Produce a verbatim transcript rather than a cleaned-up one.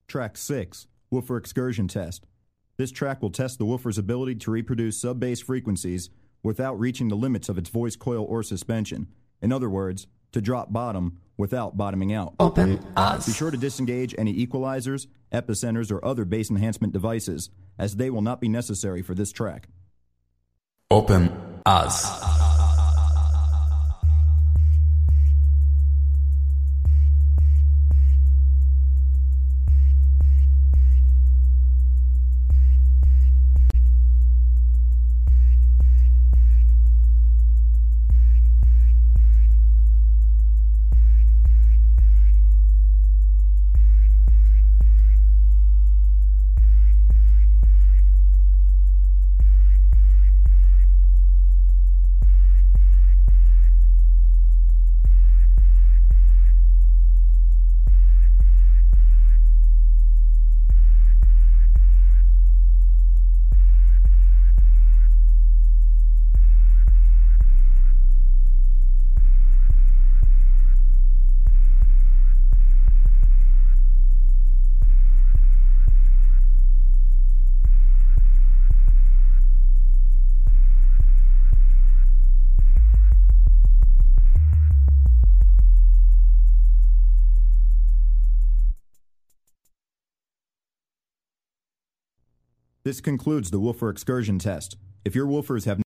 Track six, Woofer Excursion Test. This track will test the woofer's ability to reproduce sub-bass frequencies without reaching the limits of its voice coil or suspension. In other words, to drop bottom without bottoming out. Open us. Be sure to disengage any equalizers, epicenters, or other bass enhancement devices, as they will not be necessary for this track. Open us. This concludes the woofer excursion test. If your woofers have